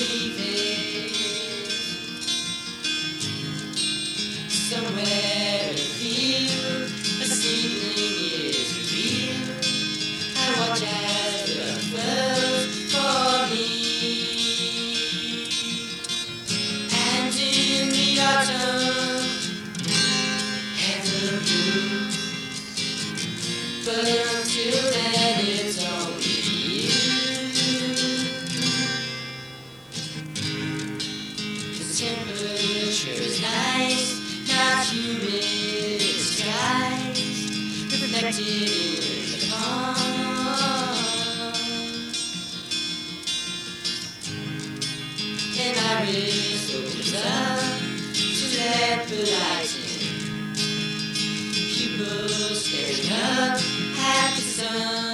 believe it. Somewhere in the field, a seedling is revealed. I watch as it unfurls for me. And in the autumn, heather blooms. But until then, it's only you. The temperature is nice, not humid skies, reflected in the pond. And Iris opens up to let the light in. Pupils staring up at the sun.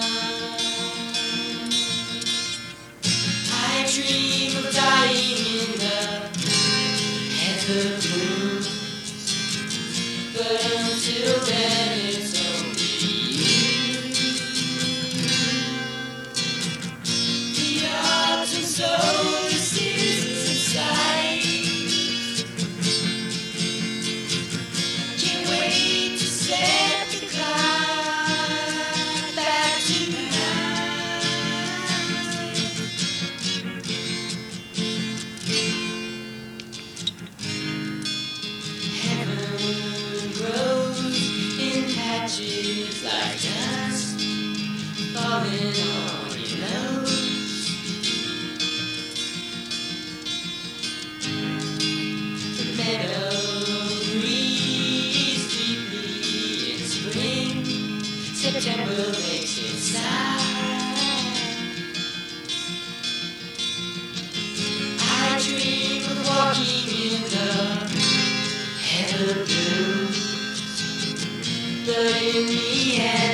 I dream of dying in the heather blooms, but until then it's only you. The autumn solstice is inside. Can't wait to set the clock back tonight. Heaven grows in patches like dust falling on your nose. The meadow breathes deeply in spring. September makes it sigh. I dream of walking in the heather blooms, but in the end